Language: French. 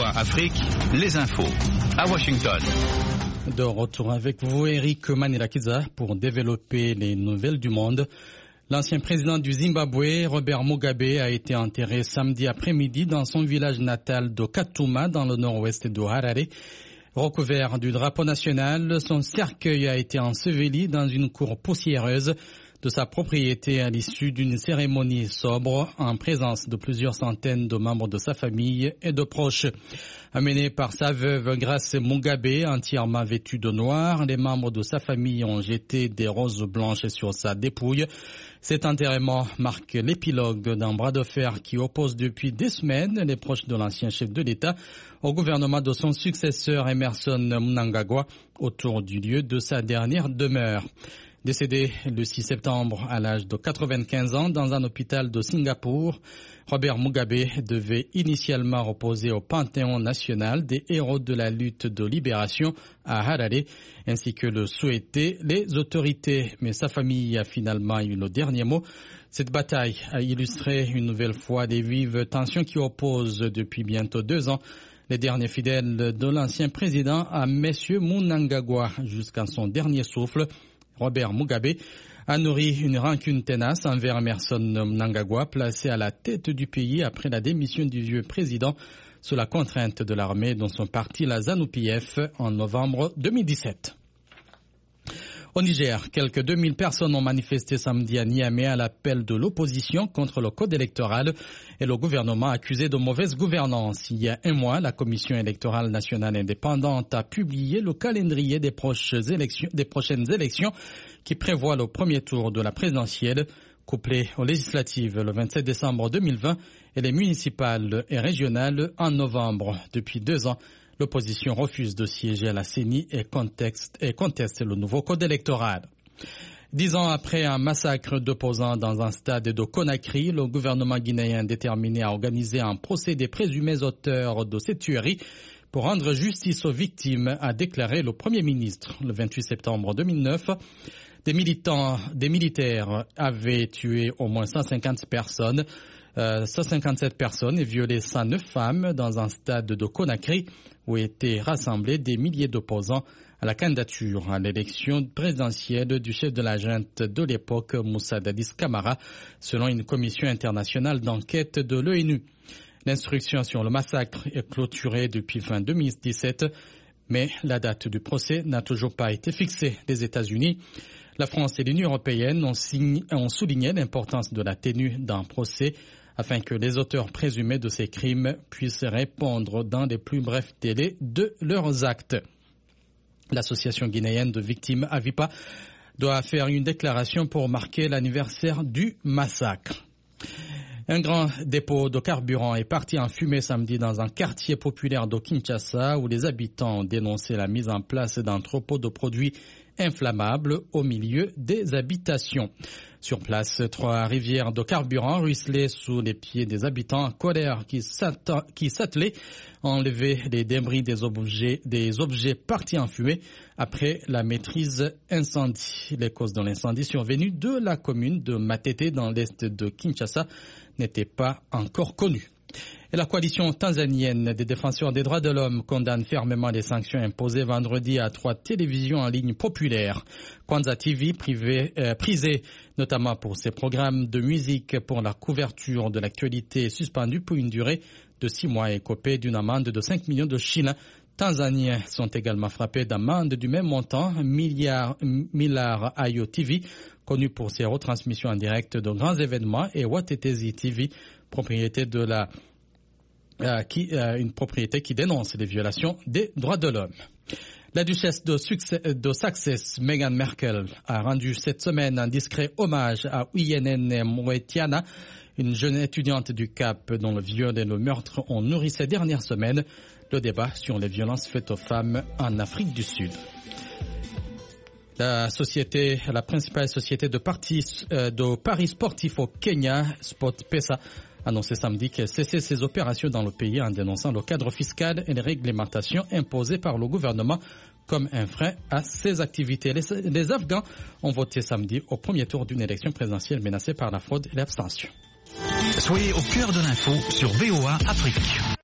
VOA Afrique, les infos. À Washington. De retour avec vous, Eric Manirakiza, pour développer les nouvelles du monde. L'ancien président du Zimbabwe, Robert Mugabe, a été enterré samedi après-midi dans son village natal de Katuma, dans le nord-ouest de Harare. Recouvert du drapeau national, son cercueil a été enseveli dans une cour poussiéreuse de sa propriété à l'issue d'une cérémonie sobre en présence de plusieurs centaines de membres de sa famille et de proches. Amené par sa veuve Grace Mugabe, entièrement vêtue de noir, les membres de sa famille ont jeté des roses blanches sur sa dépouille. Cet enterrement marque l'épilogue d'un bras de fer qui oppose depuis des semaines les proches de l'ancien chef de l'État au gouvernement de son successeur Emmerson Mnangagwa autour du lieu de sa dernière demeure. Décédé le 6 septembre à l'âge de 95 ans dans un hôpital de Singapour, Robert Mugabe devait initialement reposer au Panthéon national des héros de la lutte de libération à Harare, ainsi que le souhaitaient les autorités. Mais sa famille a finalement eu le dernier mot. Cette bataille a illustré une nouvelle fois les vives tensions qui opposent depuis bientôt 2 ans les derniers fidèles de l'ancien président à M. Mnangagwa jusqu'à son dernier souffle. Robert Mugabe a nourri une rancune tenace envers Emmerson Mnangagwa, placé à la tête du pays après la démission du vieux président sous la contrainte de l'armée dans son parti, la ZANU-PF, en novembre 2017. Au Niger, quelques 2000 personnes ont manifesté samedi à Niamey à l'appel de l'opposition contre le code électoral et le gouvernement accusé de mauvaise gouvernance. Il y a un mois, la Commission électorale nationale indépendante a publié le calendrier des prochaines élections qui prévoit le premier tour de la présidentielle, couplé aux législatives le 27 décembre 2020 et les municipales et régionales en novembre. Depuis 2 ans, l'opposition refuse de siéger à la CENI et conteste le nouveau code électoral. 10 ans après un massacre d'opposants dans un stade de Conakry, le gouvernement guinéen déterminé à organiser un procès des présumés auteurs de cette tuerie pour rendre justice aux victimes, a déclaré le Premier ministre le 28 septembre 2009. Des militaires avaient tué au moins 157 personnes et violé 109 femmes dans un stade de Conakry où étaient rassemblés des milliers d'opposants à la candidature à l'élection présidentielle du chef de la junte de l'époque, Moussa Dadis Camara, selon une commission internationale d'enquête de l'ONU. L'instruction sur le massacre est clôturée depuis fin 2017, mais la date du procès n'a toujours pas été fixée. Les États-Unis, la France et l'Union européenne ont souligné l'importance de la tenue d'un procès afin que les auteurs présumés de ces crimes puissent répondre dans les plus brefs délais de leurs actes. L'association guinéenne de victimes Avipa doit faire une déclaration pour marquer l'anniversaire du massacre. Un grand dépôt de carburant est parti en fumée samedi dans un quartier populaire de Kinshasa où les habitants ont dénoncé la mise en place d'entrepôts de produits inflammables au milieu des habitations. Sur place, 3 rivières de carburant ruisselaient sous les pieds des habitants en colère qui s'attelaient à enlever les débris des objets partis en fumée après la maîtrise incendie. Les causes de l'incendie survenu de la commune de Matete dans l'est de Kinshasa n'étaient pas encore connues. Et la coalition tanzanienne des défenseurs des droits de l'homme condamne fermement les sanctions imposées vendredi à 3 télévisions en ligne populaires. Kwanza TV, prisée notamment pour ses programmes de musique pour la couverture de l'actualité, suspendue pour une durée de 6 mois et copée d'une amende de 5 millions de shillings. Tanzaniens sont également frappés d'amendes du même montant. Millar Ayo TV, connu pour ses retransmissions en direct de grands événements, et Watetezi TV, propriété de une propriété qui dénonce les violations des droits de l'homme. La duchesse de Sussex, Meghan Markle, a rendu cette semaine un discret hommage à Uyenene Mwetiana, une jeune étudiante du Cap dont le viol et le meurtre ont nourri ces dernières semaines le débat sur les violences faites aux femmes en Afrique du Sud. La principale société de paris sportifs au Kenya, SportPesa, a annoncé samedi qu'elle cessait ses opérations dans le pays en dénonçant le cadre fiscal et les réglementations imposées par le gouvernement comme un frein à ses activités. Les Afghans ont voté samedi au premier tour d'une élection présidentielle menacée par la fraude et l'abstention. Soyez au cœur de l'info sur VOA Afrique.